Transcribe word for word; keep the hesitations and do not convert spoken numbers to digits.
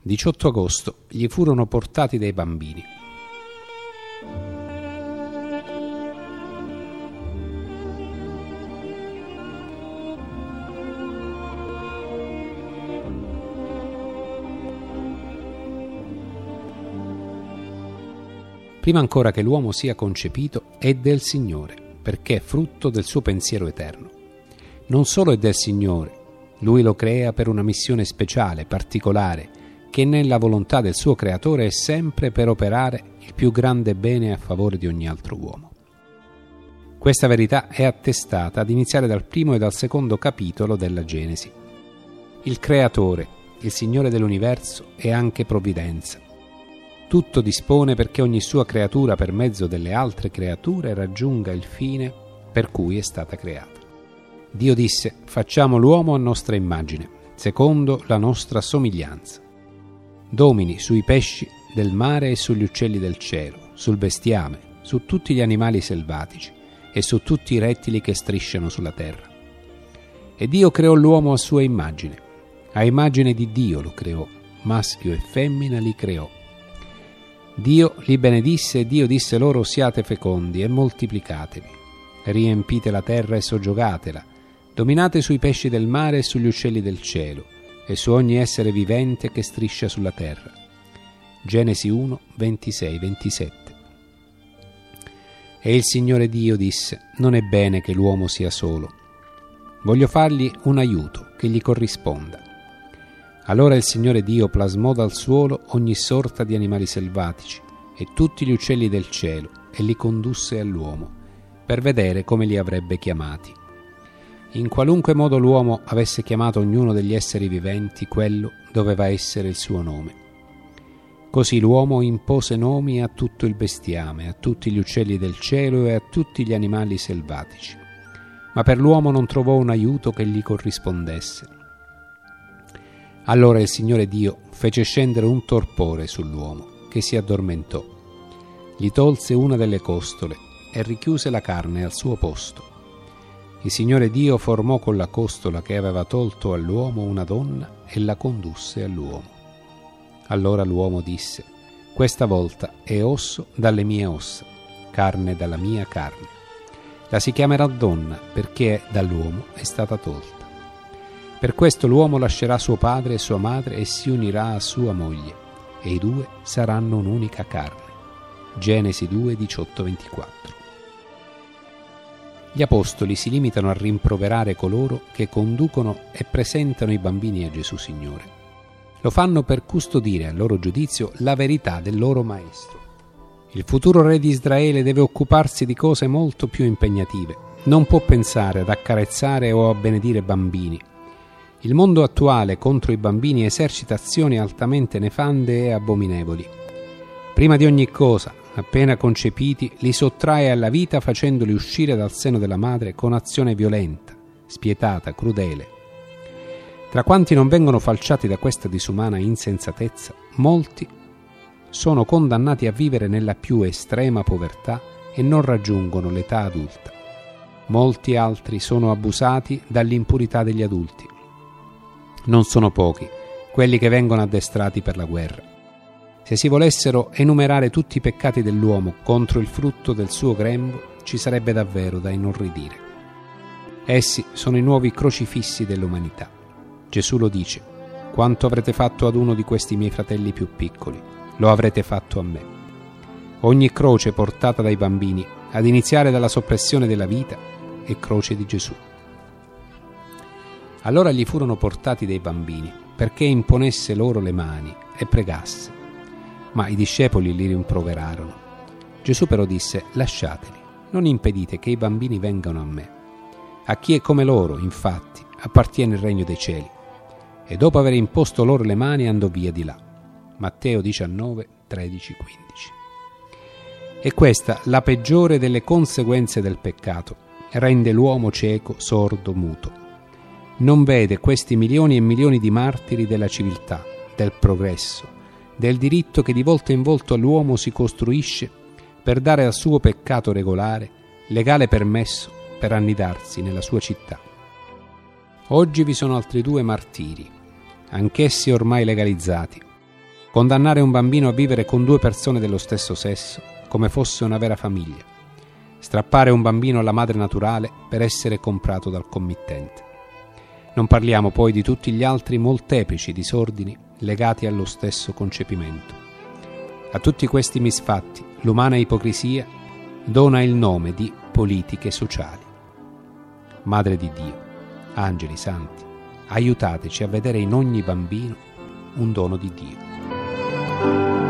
diciotto agosto gli furono portati dei bambini. Prima ancora che l'uomo sia concepito, è del Signore, perché è frutto del suo pensiero eterno. Non solo è del Signore, Lui lo crea per una missione speciale, particolare, che nella volontà del suo creatore è sempre per operare il più grande bene a favore di ogni altro uomo. Questa verità è attestata ad iniziare dal primo e dal secondo capitolo della Genesi. Il creatore, il Signore dell'universo, è anche provvidenza. Tutto dispone perché ogni sua creatura per mezzo delle altre creature raggiunga il fine per cui è stata creata. Dio disse: facciamo l'uomo a nostra immagine, secondo la nostra somiglianza. Domini sui pesci del mare e sugli uccelli del cielo, sul bestiame, su tutti gli animali selvatici e su tutti i rettili che strisciano sulla terra. E Dio creò l'uomo a sua immagine. A immagine di Dio lo creò, maschio e femmina li creò. Dio li benedisse e Dio disse loro: siate fecondi e moltiplicatevi, riempite la terra e soggiogatela, dominate sui pesci del mare e sugli uccelli del cielo e su ogni essere vivente che striscia sulla terra. Genesi uno, ventisei ventisette. E il Signore Dio disse: non è bene che l'uomo sia solo, voglio fargli un aiuto che gli corrisponda. Allora il Signore Dio plasmò dal suolo ogni sorta di animali selvatici e tutti gli uccelli del cielo e li condusse all'uomo, per vedere come li avrebbe chiamati. In qualunque modo l'uomo avesse chiamato ognuno degli esseri viventi, quello doveva essere il suo nome. Così l'uomo impose nomi a tutto il bestiame, a tutti gli uccelli del cielo e a tutti gli animali selvatici. Ma per l'uomo non trovò un aiuto che gli corrispondesse. Allora il Signore Dio fece scendere un torpore sull'uomo, che si addormentò. Gli tolse una delle costole e richiuse la carne al suo posto. Il Signore Dio formò con la costola che aveva tolto all'uomo una donna e la condusse all'uomo. Allora l'uomo disse: questa volta è osso dalle mie ossa, carne dalla mia carne. La si chiamerà donna perché dall'uomo è stata tolta. Per questo l'uomo lascerà suo padre e sua madre e si unirà a sua moglie, e i due saranno un'unica carne. Genesi due, diciotto ventiquattro. Gli apostoli si limitano a rimproverare coloro che conducono e presentano i bambini a Gesù Signore. Lo fanno per custodire, a loro giudizio, la verità del loro Maestro. Il futuro re di Israele deve occuparsi di cose molto più impegnative. Non può pensare ad accarezzare o a benedire bambini. Il mondo attuale contro i bambini esercita azioni altamente nefande e abominevoli. Prima di ogni cosa, appena concepiti, li sottrae alla vita facendoli uscire dal seno della madre con azione violenta, spietata, crudele. Tra quanti non vengono falciati da questa disumana insensatezza, molti sono condannati a vivere nella più estrema povertà e non raggiungono l'età adulta. Molti altri sono abusati dall'impurità degli adulti. Non sono pochi quelli che vengono addestrati per la guerra. Se si volessero enumerare tutti i peccati dell'uomo contro il frutto del suo grembo, ci sarebbe davvero da inorridire. Essi sono i nuovi crocifissi dell'umanità. Gesù lo dice: quanto avrete fatto ad uno di questi miei fratelli più piccoli, lo avrete fatto a me. Ogni croce portata dai bambini, ad iniziare dalla soppressione della vita, è croce di Gesù. Allora gli furono portati dei bambini, perché imponesse loro le mani e pregasse. Ma i discepoli li rimproverarono. Gesù però disse: lasciateli, non impedite che i bambini vengano a me. A chi è come loro, infatti, appartiene il regno dei cieli. E dopo aver imposto loro le mani andò via di là. Matteo diciannove, tredici, quindici. E questa la peggiore delle conseguenze del peccato. Rende l'uomo cieco, sordo, muto. Non vede questi milioni e milioni di martiri della civiltà, del progresso, del diritto che di volta in volta l'uomo si costruisce per dare al suo peccato regolare, legale permesso per annidarsi nella sua città. Oggi vi sono altri due martiri, anch'essi ormai legalizzati, condannare un bambino a vivere con due persone dello stesso sesso come fosse una vera famiglia, strappare un bambino alla madre naturale per essere comprato dal committente. Non parliamo poi di tutti gli altri molteplici disordini legati allo stesso concepimento. A tutti questi misfatti l'umana ipocrisia dona il nome di politiche sociali. Madre di Dio, angeli santi, aiutateci a vedere in ogni bambino un dono di Dio.